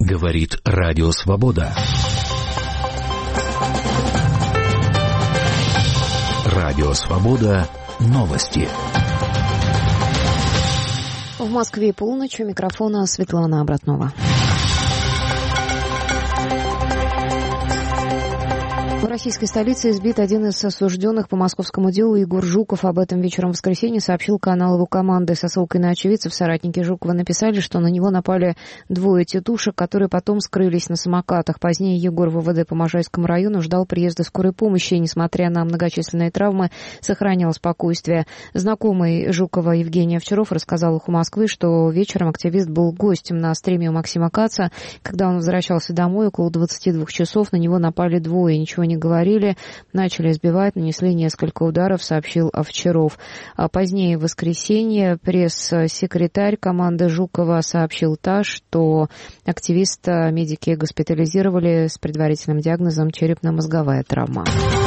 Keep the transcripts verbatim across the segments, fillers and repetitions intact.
Говорит Радио Свобода. Радио Свобода. Новости. В Москве полночь. У микрофона Светлана Обратнова. В российской столице избит один из осужденных по московскому делу Егор Жуков. Об этом вечером в воскресенье сообщил канал его команды. Со ссылкой на очевидцев соратники Жукова написали, что на него напали двое тетушек, которые потом скрылись на самокатах. Позднее Егор в ВВД по Можайскому району ждал приезда скорой помощи и, несмотря на многочисленные травмы, сохранял спокойствие. Знакомый Жукова Евгений Овчаров рассказал «Уху Москвы», что вечером активист был гостем на стриме у Максима Каца. Когда он возвращался домой, около двадцати двух часов, на него напали двое, ничего не говорили, начали избивать, нанесли несколько ударов, сообщил Овчаров. А позднее в воскресенье пресс-секретарь команды Жукова сообщил ТАСС, что активиста медики госпитализировали с предварительным диагнозом черепно-мозговая травма.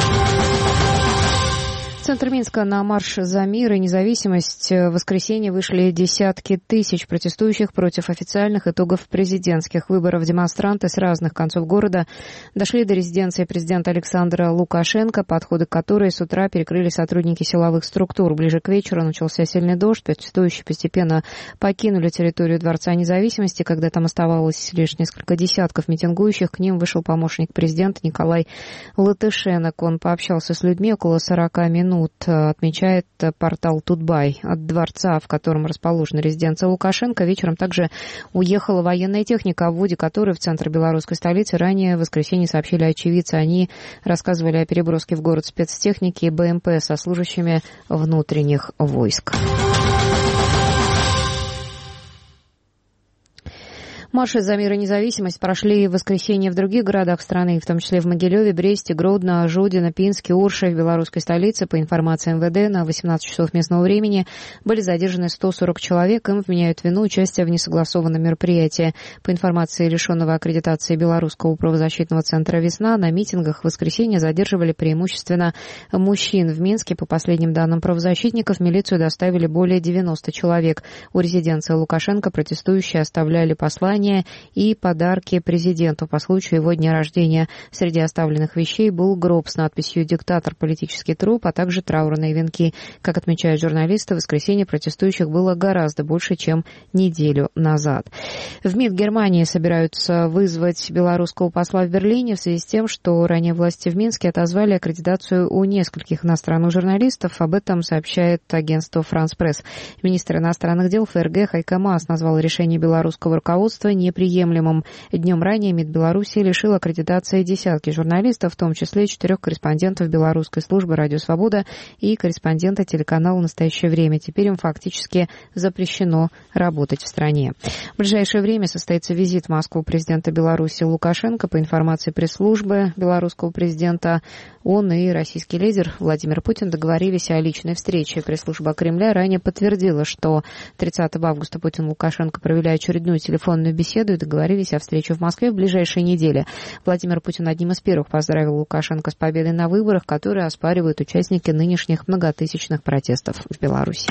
В центр Минска на марш за мир и независимость в воскресенье вышли десятки тысяч протестующих против официальных итогов президентских выборов. Демонстранты с разных концов города дошли до резиденции президента Александра Лукашенко, подходы к которой с утра перекрыли сотрудники силовых структур. Ближе к вечеру начался сильный дождь, протестующие постепенно покинули территорию Дворца независимости. Когда там оставалось лишь несколько десятков митингующих, к ним вышел помощник президента Николай Латышенок. Он пообщался с людьми около сорока минут. Отмечает портал Тутбай. От дворца, в котором расположена резиденция Лукашенко, вечером также уехала военная техника, о вводе которой в центр белорусской столицы ранее в воскресенье сообщили очевидцы. Они рассказывали о переброске в город спецтехники и БМП со служащими внутренних войск. Марши за мир и независимость прошли в воскресенье в других городах страны, в том числе в Могилеве, Бресте, Гродно, Жодино, Пинске, Орше. В белорусской столице, по информации эм вэ дэ, на восемнадцать часов местного времени были задержаны сто сорок человек. Им вменяют вину участия в несогласованном мероприятии. По информации лишенного аккредитации Белорусского правозащитного центра «Весна», на митингах в воскресенье задерживали преимущественно мужчин. В Минске, по последним данным правозащитников, в милицию доставили более девяноста человек. У резиденции Лукашенко протестующие оставляли послания и подарки президенту по случаю его дня рождения. Среди оставленных вещей был гроб с надписью «Диктатор. Политический труп», а также траурные венки. Как отмечают журналисты, в воскресенье протестующих было гораздо больше, чем неделю назад. В МИД Германии собираются вызвать белорусского посла в Берлине в связи с тем, что ранее власти в Минске отозвали аккредитацию у нескольких иностранных журналистов. Об этом сообщает агентство «Франс Пресс». Министр иностранных дел ФРГ Хайко Маас назвал решение белорусского руководства неприемлемым. Днем ранее МИД Беларуси лишил аккредитации десятки журналистов, в том числе четырех корреспондентов белорусской службы «Радио Свобода» и корреспондента телеканала «Настоящее время». Теперь им фактически запрещено работать в стране. В ближайшее время состоится визит в Москву президента Беларуси Лукашенко. По информации пресс-службы белорусского президента, он и российский лидер Владимир Путин договорились о личной встрече. Пресс-служба Кремля ранее подтвердила, что тридцатого августа Путин и Лукашенко провели очередную телефонную беседу и договорились о встрече в Москве в ближайшие недели. Владимир Путин одним из первых поздравил Лукашенко с победой на выборах, которые оспаривают участники нынешних многотысячных протестов в Беларуси.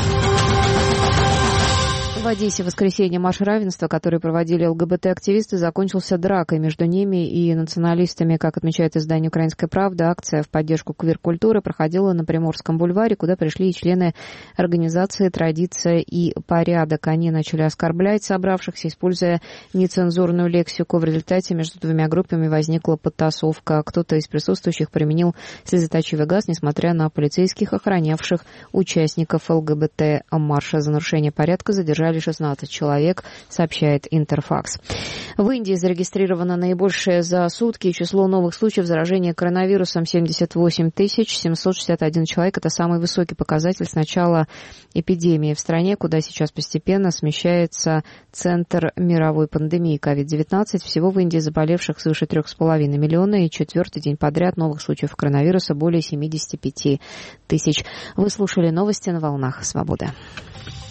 В Одессе в воскресенье марш равенства, который проводили ЛГБТ-активисты, закончился дракой между ними и националистами. Как отмечает издание «Украинская правда», акция в поддержку квир-культуры проходила на Приморском бульваре, куда пришли и члены организации «Традиция и порядок». Они начали оскорблять собравшихся, используя нецензурную лексику. В результате между двумя группами возникла потасовка. Кто-то из присутствующих применил слезоточивый газ, несмотря на полицейских, охранявших участников ЛГБТ-марша. За нарушение порядка задержали шестнадцать человек, сообщает Интерфакс. В Индии зарегистрировано наибольшее за сутки число новых случаев заражения коронавирусом — семьдесят восемь тысяч семьсот шестьдесят один человек. Это самый высокий показатель с начала эпидемии в стране, куда сейчас постепенно смещается центр мировой пандемии ковид девятнадцать. Всего в Индии заболевших свыше трех с половиной миллиона, и четвертый день подряд новых случаев коронавируса более семьдесят пять тысяч. Вы слушали новости на волнах Свободы.